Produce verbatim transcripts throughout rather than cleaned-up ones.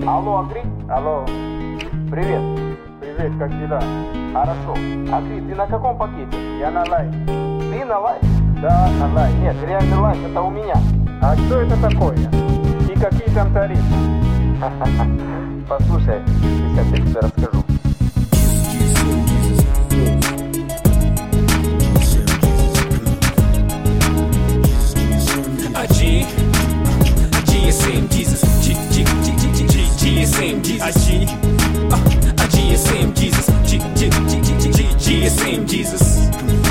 Алло, Агри? Алло. Привет. Привет, как дела? Хорошо. Агри, ты на каком пакете? Я на лайф. Ты на лайф? Да, на лайф. Нет, реальный лайф это у меня. А что это такое? И какие там тарифы? Послушай, сейчас я тебе расскажу. G, G is same Jesus. G, G, G, G, G, G is same Jesus. G, G is same Jesus. G, G, G, G, G, G is same Jesus.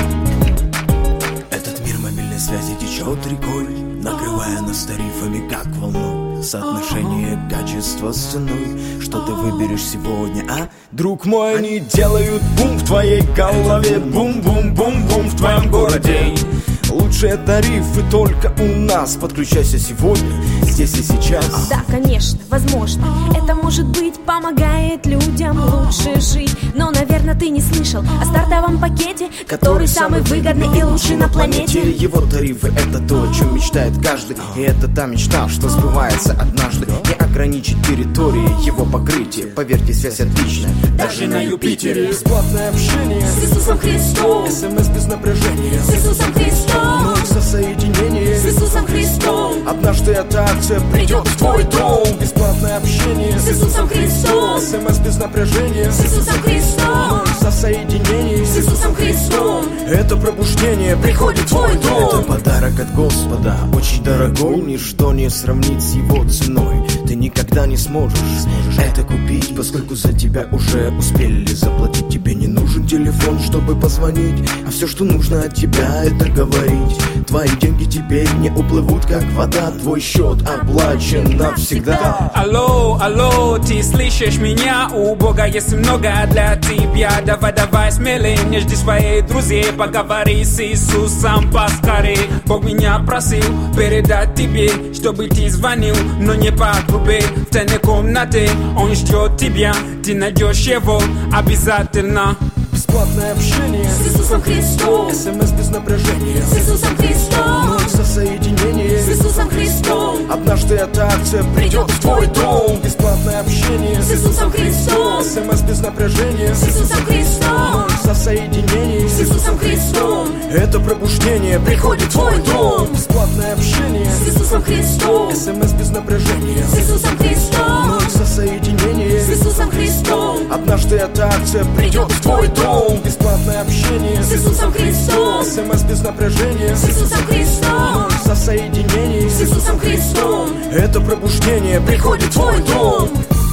Этот мир мобильной связи течет рекой, накрывая нас тарифами, как волной. Соотношение качества с ценой. Что ты выберешь сегодня, а? Друг мой, они делают бум в твоей голове. Бум-бум-бум-бум в твоем городе. Лучшие тарифы только у нас. Подключайся сегодня, здесь и сейчас. Да, конечно, возможно. Это, может быть, помогает людям лучше жить. Но, наверное, ты не слышал о стартовом пакете, который самый выгодный и лучший на планете. Его тарифы — это то, о чем мечтает каждый. И это та мечта, что сбывается однажды. Не ограничить территории, его покрытие. Поверьте, связь отличная, даже на Юпитере. Бесплатное общение с Иисусом Христом. СМС без напряжения с Иисусом Христом. Ноль за соединение с Иисусом Христом. Однажды эта акция придет в твой дом. Бесплатное общение с Иисусом Христом. СМС без напряжения с Иисусом Христом. Ноль за соединение с Иисусом Христом. Это пробуждение приходит в твой дом. Это подарок от Господа, очень дорогой. Ничто не сравнить с его ценой. Ты никогда не сможешь, сможешь это купить, поскольку за тебя уже успели заплатить. Тебе не нужен телефон, чтобы позвонить, а все, что нужно от тебя, это говорить. Твои деньги теперь не уплывут, как вода. Твой счет оплачен навсегда. Алло, алло, ты слышишь меня? У Бога есть много для тебя. Давай, давай смелее, не жди своих друзей. Поговори с Иисусом поскорей. Бог меня просил передать тебе, чтобы ты звонил, но не по трубе. В тайной комнате он ждет тебя. Ты найдешь его обязательно. Бесплатное общение с Иисусом Христом. СМС без напряжения с Иисусом Христом. Ноль за соединение с Иисусом Христом. Однажды эта акция придет в твой дом. Бесплатное общение с Иисусом Христом. СМС без напряжения с Иисусом Христом. Ноль за соединение с Иисусом Христом. Это пробуждение приходит в твой дом. Бесплатное общение с Иисусом Христом. СМС без напряжения с Иисусом Христом. Ноль за соединение с Иисусом Христом. Однажды эта акция придет в твой дом. Бесплатное общение с Иисусом Христом. СМС без напряжения с Иисусом Христом. Ноль за соединение с Иисусом Христом. Это пробуждение приходит в твой дом.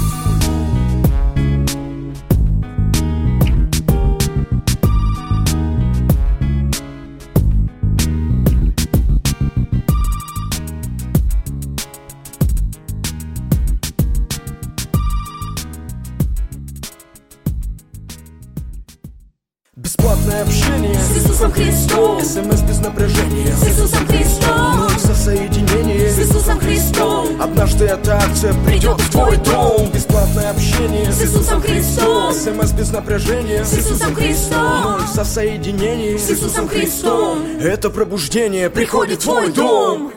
Бесплатное общение с Иисусом Христом. СМС без напряжения с Иисусом Христом. Ноль за соединение с Иисусом Христом. Однажды эта акция придет в твой дом. Бесплатное общение с Иисусом Христом. СМС без напряжения с Иисусом Христом. Ноль за соединение с Иисусом Христом. Это пробуждение приходит в твой дом.